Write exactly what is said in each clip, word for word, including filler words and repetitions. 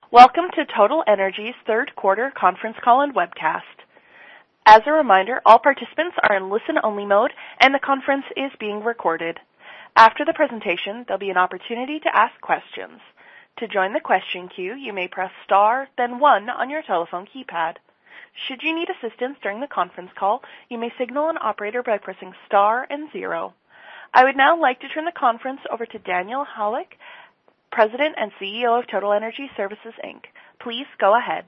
Welcome to Total Energy's third quarter conference call and webcast. As a reminder, all participants are in listen-only mode and the conference is being recorded. After the presentation, there'll be an opportunity to ask questions. To join the question queue, you may press star, then one on your telephone keypad. Should you need assistance during the conference call, you may signal an operator by pressing star and zero. I would now like to turn the conference over to Daniel Halyk, President and C E O of Total Energy Services, Incorporated. Please go ahead.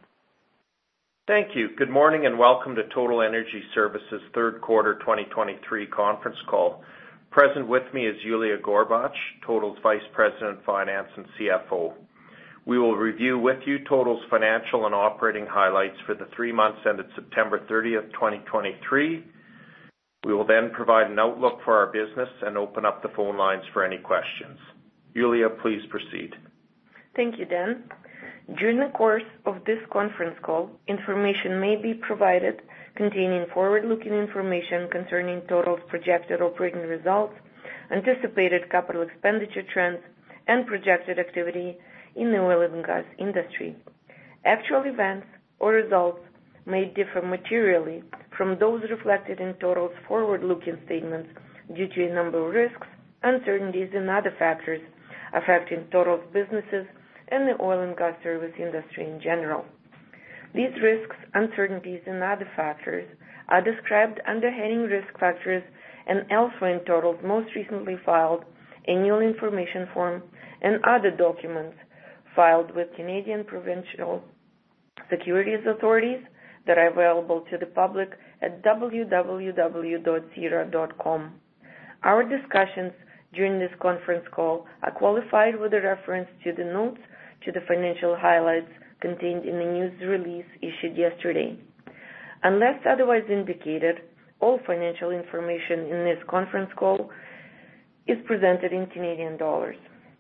Thank you. Good morning and welcome to Total Energy Services third quarter twenty twenty-three conference call. Present with me is Yulia Gorbach, Total's Vice President of Finance and C F O. We will review with you Total's financial and operating highlights for the three months ended September thirtieth, twenty twenty-three. We will then provide an outlook for our business and open up the phone lines for any questions. Yulia, please proceed. Thank you, Dan. During the course of this conference call, information may be provided containing forward-looking information concerning Total's projected operating results, anticipated capital expenditure trends, and projected activity in the oil and gas industry. Actual events or results may differ materially from those reflected in Total's forward-looking statements due to a number of risks, uncertainties, and other factors affecting Total's businesses and the oil and gas service industry in general. These risks, uncertainties, and other factors are described under heading Risk Factors and elsewhere in Total's most recently filed Annual Information Form and other documents filed with Canadian provincial securities authorities that are available to the public at w w w dot c e r a dot com. Our discussions during this conference call are qualified with a reference to the notes to the financial highlights contained in the news release issued yesterday. Unless otherwise indicated, all financial information in this conference call is presented in Canadian dollars.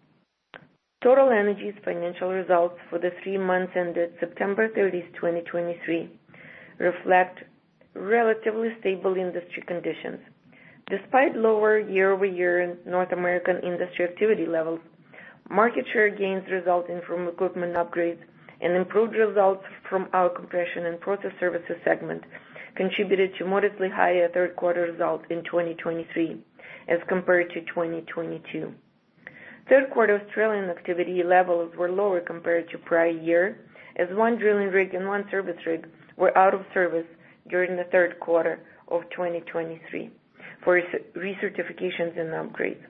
Total Energy's financial results for the three months ended September thirtieth, twenty twenty-three reflect relatively stable industry conditions. Despite lower year-over-year North American industry activity levels, market share gains resulting from equipment upgrades and improved results from our compression and process services segment contributed to modestly higher third quarter results in twenty twenty-three as compared to twenty twenty-two. Third quarter Australian activity levels were lower compared to prior year as one drilling rig and one service rig were out of service during the third quarter of twenty twenty-three. For recertifications and upgrades.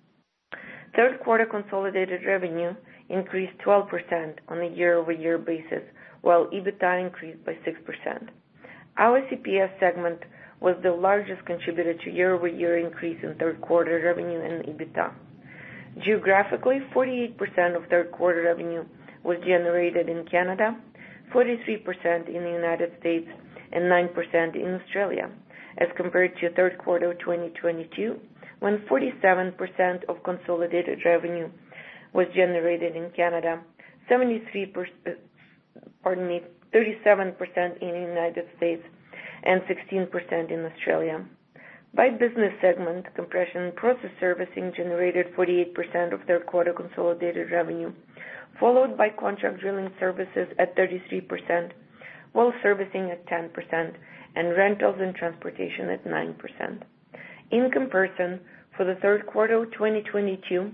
Third quarter consolidated revenue increased twelve percent on a year-over-year basis, while EBITDA increased by six percent. Our C P S segment was the largest contributor to year-over-year increase in third quarter revenue and EBITDA. Geographically, forty-eight percent of third quarter revenue was generated in Canada, forty-three percent in the United States, and nine percent in Australia, as compared to third quarter twenty twenty-two, when forty-seven percent of consolidated revenue was generated in Canada, seventy-three percent, pardon me, thirty-seven percent in the United States, and sixteen percent in Australia. By business segment, compression and process servicing generated forty-eight percent of third quarter consolidated revenue, followed by contract drilling services at thirty-three percent, well servicing at ten percent, and rentals and transportation at nine percent. In comparison, for the third quarter of twenty twenty-two,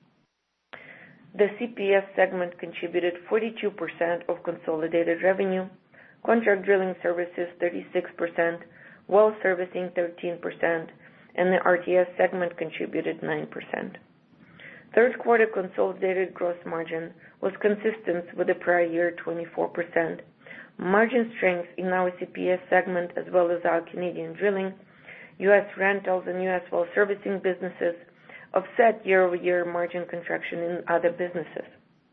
the C P S segment contributed forty-two percent of consolidated revenue, contract drilling services thirty-six percent, well servicing thirteen percent, and the R T S segment contributed nine percent. Third quarter consolidated gross margin was consistent with the prior year, twenty-four percent. Margin strength in our C P S segment as well as our Canadian drilling, U S rentals, and U S well servicing businesses offset year-over-year margin contraction in other businesses.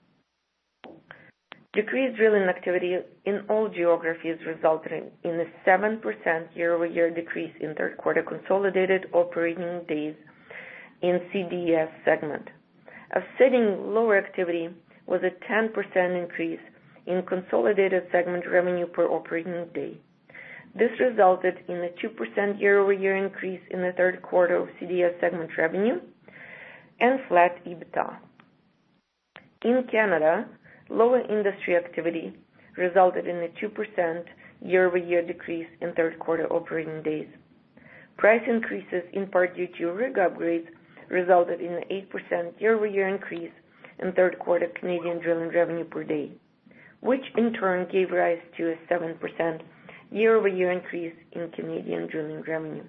Decreased drilling activity in all geographies resulted in a seven percent year-over-year decrease in third quarter consolidated operating days in C D S segment. Offsetting lower activity was a ten percent increase in consolidated segment revenue per operating day. This resulted in a two percent year-over-year increase in the third quarter of C D S segment revenue and flat EBITDA. In Canada, Lower industry activity resulted in a two percent year-over-year decrease in third quarter operating days. Price increases, in part due to rig upgrades, resulted in an eight percent year-over-year increase in third quarter Canadian drilling revenue per day, which in turn gave rise to a seven percent year-over-year increase in Canadian drilling revenue.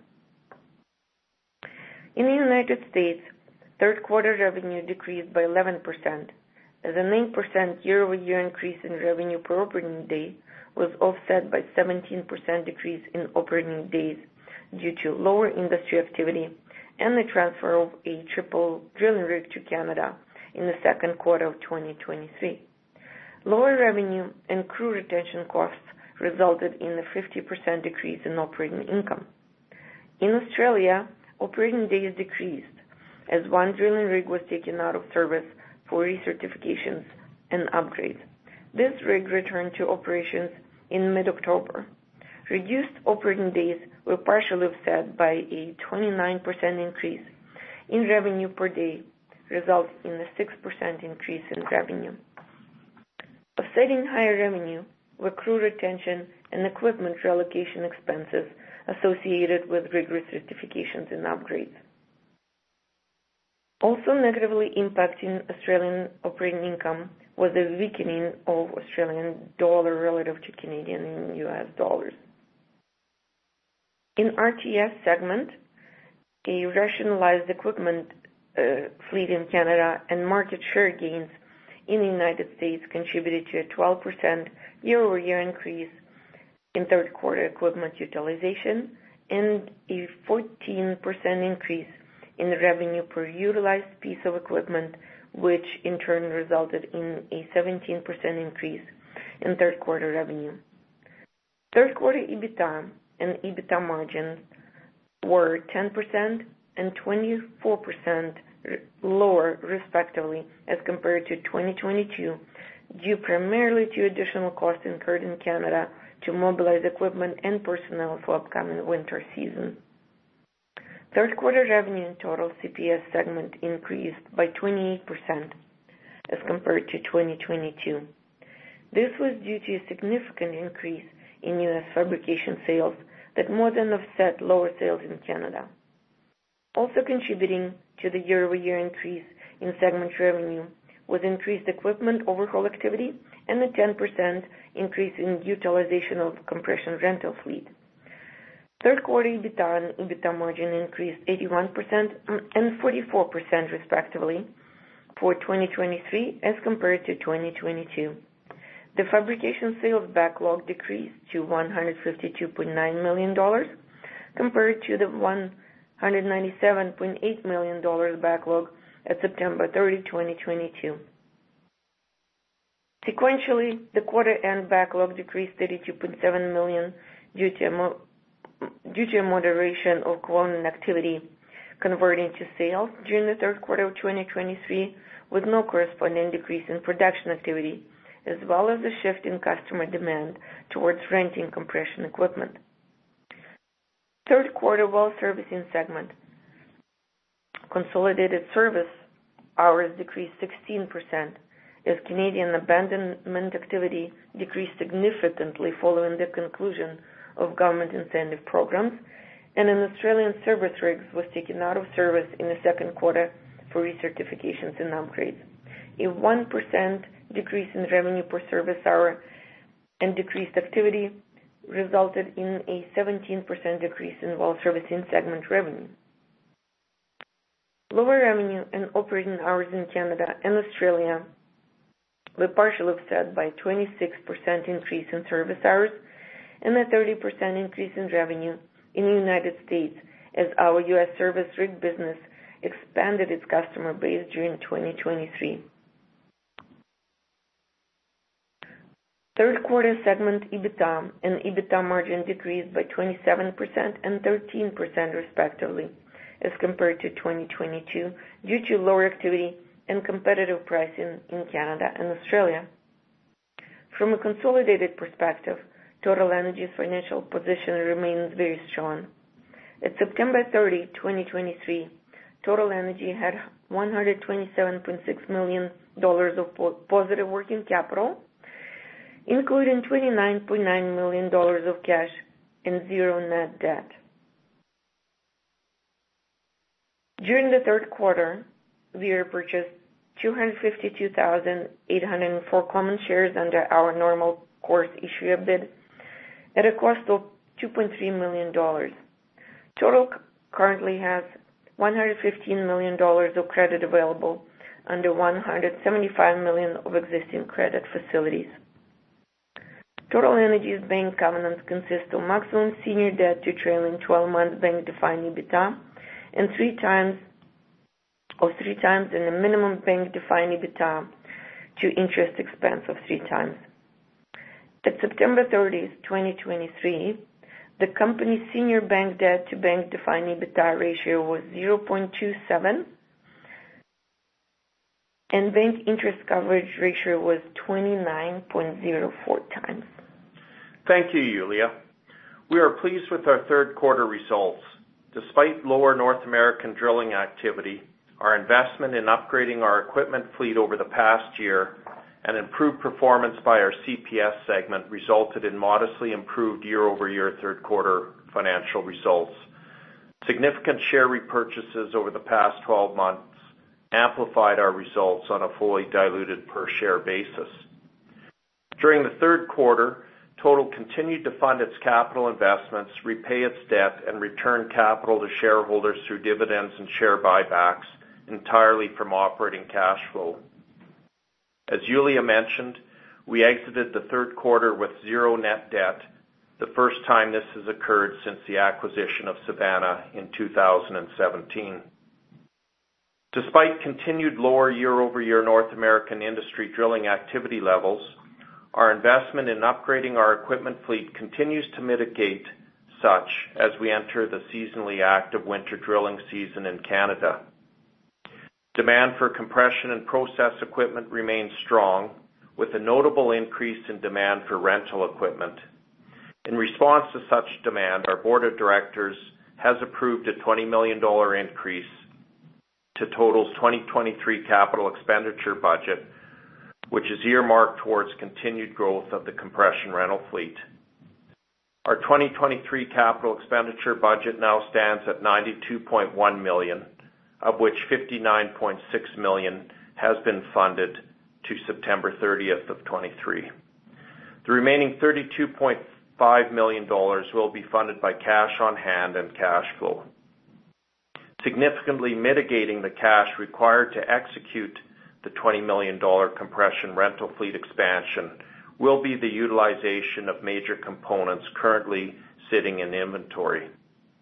In the United States, third quarter revenue decreased by eleven percent, as a nine percent year-over-year increase in revenue per operating day was offset by seventeen percent decrease in operating days due to lower industry activity and the transfer of a triple drilling rig to Canada in the second quarter of twenty twenty-three. Lower revenue and crew retention costs resulted in a fifty percent decrease in operating income. In Australia, operating days decreased as one drilling rig was taken out of service for recertifications and upgrades. This rig returned to operations in mid-October. Reduced operating days were partially offset by a twenty-nine percent increase in revenue per day, resulting in a six percent increase in revenue. Offsetting higher revenue were crew retention and equipment relocation expenses associated with rig recertifications and upgrades. Also negatively impacting Australian operating income was the weakening of Australian dollar relative to Canadian and U S dollars. In R T S segment, a rationalized equipment uh, fleet in Canada and market share gains in the United States contributed to a twelve percent year-over-year increase in third quarter equipment utilization and a fourteen percent increase in the revenue per utilized piece of equipment, which in turn resulted in a seventeen percent increase in third quarter revenue. Third quarter EBITDA and EBITDA margins were ten percent and twenty-four percent lower respectively as compared to twenty twenty-two, due primarily to additional costs incurred in Canada to mobilize equipment and personnel for upcoming winter season. Third quarter revenue in total C P S segment increased by twenty-eight percent as compared to twenty twenty-two. This was due to a significant increase in U S fabrication sales that more than offset lower sales in Canada. Also contributing to the year-over-year increase in segment revenue was increased equipment overhaul activity and a ten percent increase in utilization of compression rental fleet. Third quarter EBITDA and EBITDA margin increased eighty-one percent and forty-four percent respectively for twenty twenty-three as compared to twenty twenty-two. The fabrication sales backlog decreased to one hundred fifty-two point nine million dollars compared to the one hundred ninety-seven point eight million dollars backlog at September thirtieth, twenty twenty-two. Sequentially, the quarter-end backlog decreased thirty-two point seven million dollars due to a mo- due to a moderation of quoting activity converting to sales during the third quarter of twenty twenty-three, with no corresponding decrease in production activity, as well as a shift in customer demand towards renting compression equipment. Third quarter well servicing segment. Consolidated service hours decreased sixteen percent as Canadian abandonment activity decreased significantly following the conclusion of government incentive programs, and an Australian service rigs was taken out of service in the second quarter for recertifications and upgrades. A one percent decrease in revenue per service hour and decreased activity resulted in a seventeen percent decrease in well servicing segment revenue. Lower revenue and operating hours in Canada and Australia were partially offset by a twenty-six percent increase in service hours and a thirty percent increase in revenue in the United States as our U S service rig business expanded its customer base during twenty twenty-three. Third quarter segment EBITDA and EBITDA margin decreased by twenty-seven percent and thirteen percent respectively as compared to twenty twenty-two due to lower activity and competitive pricing in Canada and Australia. From a consolidated perspective, Total Energy's financial position remains very strong. At September thirtieth, twenty twenty-three, Total Energy had one hundred twenty-seven point six million dollars of positive working capital, including twenty-nine point nine million dollars of cash and zero net debt. During the third quarter, we repurchased two hundred fifty-two thousand eight hundred four common shares under our normal course issuer bid at a cost of two point three million dollars. Total currently has one hundred fifteen million dollars of credit available under one hundred seventy-five million dollars of existing credit facilities. Total Energy's bank covenants consist of maximum senior debt to trailing twelve-month bank-defined EBITDA and three times of three times and a minimum bank-defined EBITDA to interest expense of three times. At September thirtieth, twenty twenty-three, the company's senior bank debt to bank-defined EBITDA ratio was zero point two seven, and bank interest coverage ratio was twenty-nine point zero four times. Thank you, Yulia. We are pleased with our third quarter results. Despite lower North American drilling activity, our investment in upgrading our equipment fleet over the past year and improved performance by our C P S segment resulted in modestly improved year-over-year third quarter financial results. Significant share repurchases over the past twelve months amplified our results on a fully diluted per share basis. During the third quarter, Total continued to fund its capital investments, repay its debt, and return capital to shareholders through dividends and share buybacks entirely from operating cash flow. As Yulia mentioned, we exited the third quarter with zero net debt, the first time this has occurred since the acquisition of Savannah in two thousand seventeen. Despite continued lower year-over-year North American industry drilling activity levels, our investment in upgrading our equipment fleet continues to mitigate such as we enter the seasonally active winter drilling season in Canada. Demand for compression and process equipment remains strong, with a notable increase in demand for rental equipment. In response to such demand, our board of directors has approved a twenty million dollars increase to Total's twenty twenty-three capital expenditure budget, which is earmarked towards continued growth of the compression rental fleet. Our twenty twenty-three capital expenditure budget now stands at ninety-two point one million dollars, of which fifty-nine point six million dollars has been funded to September thirtieth of twenty-three. The remaining thirty-two point five million dollars will be funded by cash on hand and cash flow. Significantly mitigating the cash required to execute the twenty million dollars compression rental fleet expansion will be the utilization of major components currently sitting in inventory.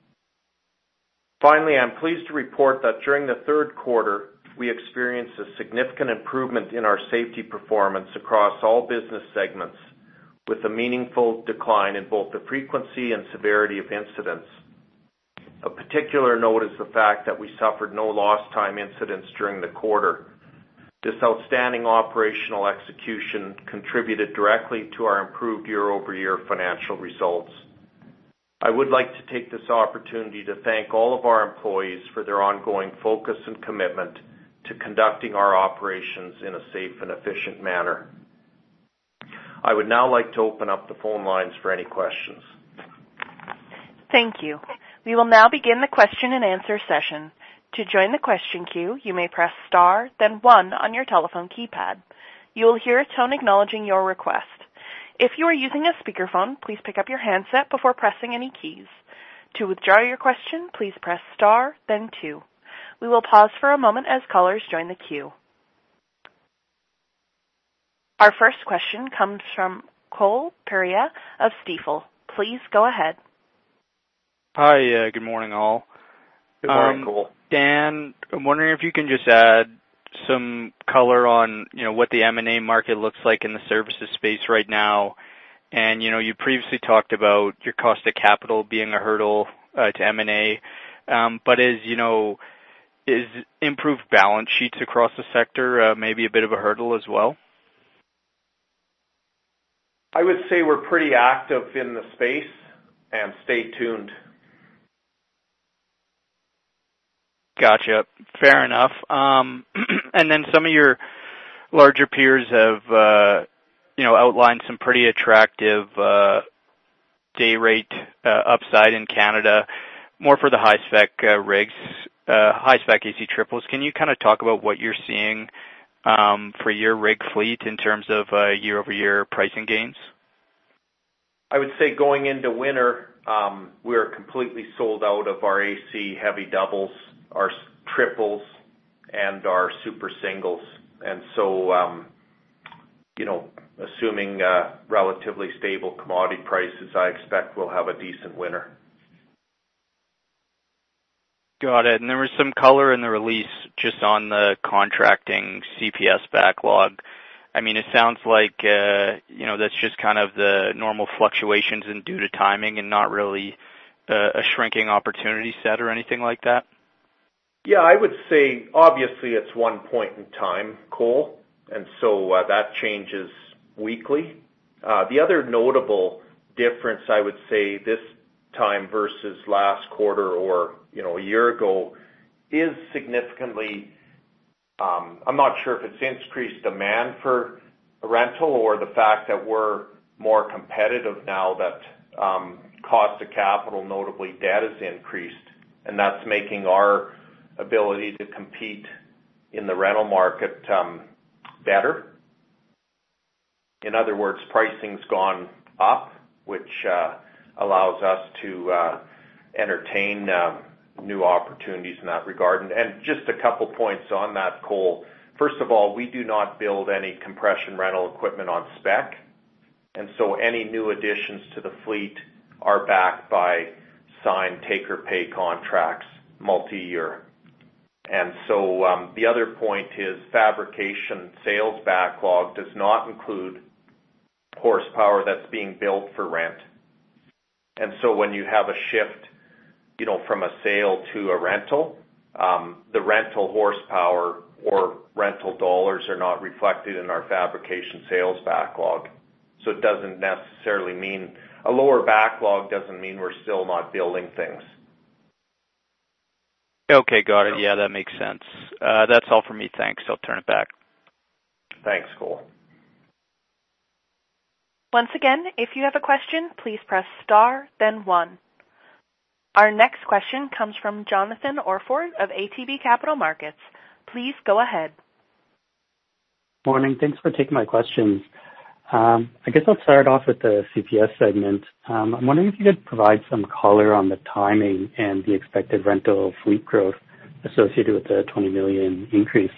Finally, I'm pleased to report that during the third quarter, we experienced a significant improvement in our safety performance across all business segments, with a meaningful decline in both the frequency and severity of incidents. A particular note is the fact that we suffered no lost time incidents during the quarter. This outstanding operational execution contributed directly to our improved year-over-year financial results. I would like to take this opportunity to thank all of our employees for their ongoing focus and commitment to conducting our operations in a safe and efficient manner. I would now like to open up the phone lines for any questions. Thank you. We will now begin the question and answer session. To join the question queue, you may press star, then one on your telephone keypad. You will hear a tone acknowledging your request. If you are using a speakerphone, please pick up your handset before pressing any keys. To withdraw your question, please press star, then two. We will pause for a moment as callers join the queue. Our first question comes from Cole Pereira of Stifel. Please go ahead. Hi, uh, good morning, all. Good morning, um, Cole. Dan, I'm wondering if you can just add some color on, you know, what the M and A market looks like in the services space right now. And, you know, you previously talked about your cost of capital being a hurdle uh, to M and A. Um, but is, you know, is improved balance sheets across the sector uh, maybe a bit of a hurdle as well? I would say we're pretty active in the space, and stay tuned. Gotcha. Fair enough. Um, and then some of your larger peers have, uh, you know, outlined some pretty attractive uh, day rate uh, upside in Canada, more for the high-spec uh, rigs, uh, high-spec A C triples. Can you kind of talk about what you're seeing um, for your rig fleet in terms of uh, year-over-year pricing gains? I would say going into winter, um, we're completely sold out of our A C heavy doubles, our triples, and our super singles. And so, um, you know, assuming uh, relatively stable commodity prices, I expect we'll have a decent winter. Got it. And there was some color in the release just on the contracting C P S backlog. I mean, it sounds like, uh, you know, that's just kind of the normal fluctuations and due to timing and not really uh, a shrinking opportunity set or anything like that? Yeah, I would say obviously it's one point in time, Cole, and so uh, that changes weekly. Uh, the other notable difference, I would say, this time versus last quarter or, you know, a year ago is significantly, um, I'm not sure if it's increased demand for a rental or the fact that we're more competitive now that um, cost of capital, notably debt, has increased, and that's making our ability to compete in the rental market um, better. In other words, pricing's gone up, which uh, allows us to uh, entertain uh, new opportunities in that regard. And, and just a couple points on that, Cole. First of all, we do not build any compression rental equipment on spec, and so any new additions to the fleet are backed by signed take-or-pay contracts, multi-year. And so um, the other point is fabrication sales backlog does not include horsepower that's being built for rent. And so when you have a shift, you know, from a sale to a rental, um, the rental horsepower or rental dollars are not reflected in our fabrication sales backlog. So it doesn't necessarily mean a lower backlog doesn't mean we're still not building things. Okay, got it. Yeah, that makes sense. Uh, that's all for me. Thanks. I'll turn it back. Thanks, Cole. Once again, if you have a question, please press star, then one. Our next question comes from Jonathan Orford of A T B Capital Markets. Please go ahead. Morning. Thanks for taking my questions. Um, I guess I'll start off with the C P S segment. Um, I'm wondering if you could provide some color on the timing and the expected rental fleet growth associated with the twenty million increase.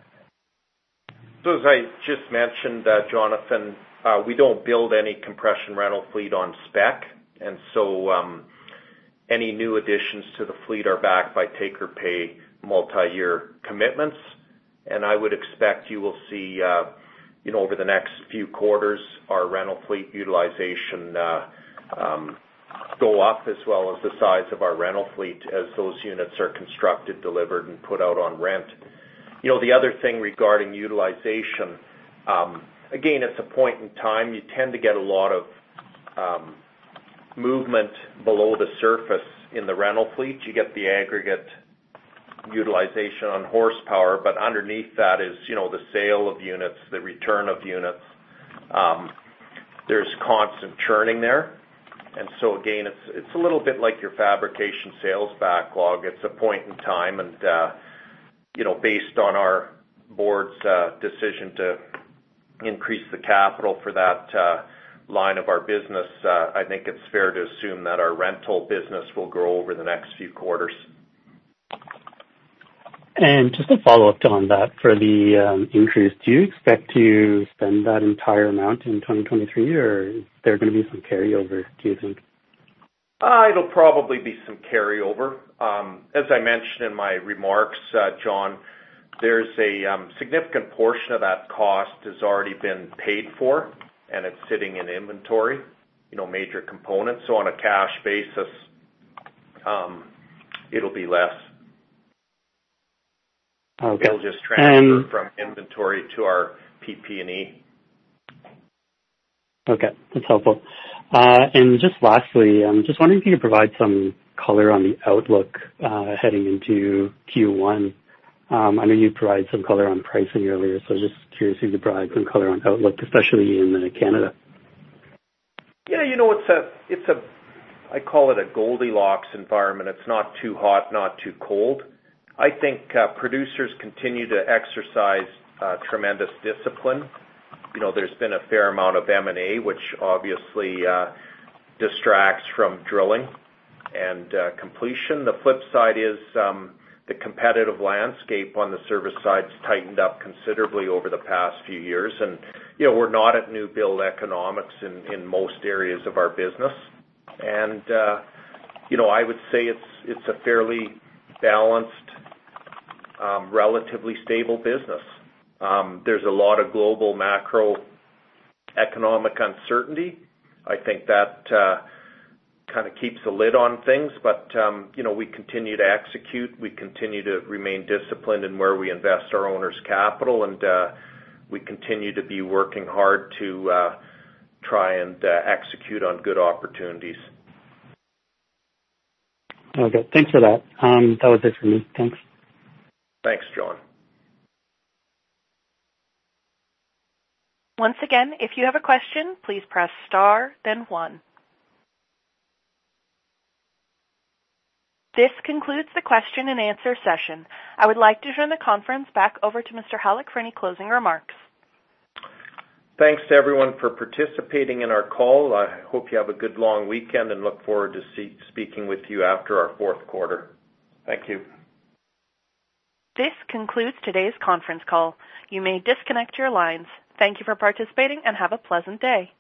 So as I just mentioned, uh, Jonathan, uh, we don't build any compression rental fleet on spec, and so um, any new additions to the fleet are backed by take-or-pay multi-year commitments, and I would expect you will see uh, you know, over the next few quarters, our rental fleet utilization uh, um, go up, as well as the size of our rental fleet as those units are constructed, delivered, and put out on rent. You know, the other thing regarding utilization, um, again, it's a point in time. You tend to get a lot of um, movement below the surface in the rental fleet. You get the aggregate utilization on horsepower, but underneath that is, you know, the sale of units, the return of units. Um, there's constant churning there. And so again, it's it's a little bit like your fabrication sales backlog. It's a point in time, and, uh, you know, based on our board's uh, decision to increase the capital for that uh, line of our business, uh, I think it's fair to assume that our rental business will grow over the next few quarters. And just to follow up on that, for the um, increase, do you expect to spend that entire amount in twenty twenty-three, or is there going to be some carryover, do you think? Uh, it'll probably be some carryover. Um, as I mentioned in my remarks, uh, John, there's a um, significant portion of that cost has already been paid for, and it's sitting in inventory, you know, major components. So on a cash basis, um, it'll be less. Okay. It'll just transfer um, from inventory to our P P and E. Okay, that's helpful. Uh, and just lastly, I'm just wondering if you could provide some color on the outlook uh, heading into Q one. Um, I know you provided some color on pricing earlier, so just curious if you could provide some color on outlook, especially in uh, Canada. Yeah, you know, it's a, it's a, I call it a Goldilocks environment. It's not too hot, not too cold. I think uh, producers continue to exercise uh, tremendous discipline. You know, there's been a fair amount of M and A, which obviously uh, distracts from drilling and uh, completion. The flip side is um, the competitive landscape on the service side's tightened up considerably over the past few years. And, you know, we're not at new build economics in, in most areas of our business. And, uh, you know, I would say it's it's a fairly balanced, um, relatively stable business. Um, there's a lot of global macroeconomic uncertainty. I think that uh, kind of keeps a lid on things, but, um, you know, we continue to execute. We continue to remain disciplined in where we invest our owners' capital, and uh, we continue to be working hard to uh, try and uh, execute on good opportunities. Okay, thanks for that. Um, that was it for me. Thanks. Thanks, John. Once again, if you have a question, please press star, then one. This concludes the question and answer session. I would like to turn the conference back over to Mister Halyk for any closing remarks. Thanks to everyone for participating in our call. I hope you have a good long weekend and look forward to see, speaking with you after our fourth quarter. Thank you. This concludes today's conference call. You may disconnect your lines. Thank you for participating and have a pleasant day.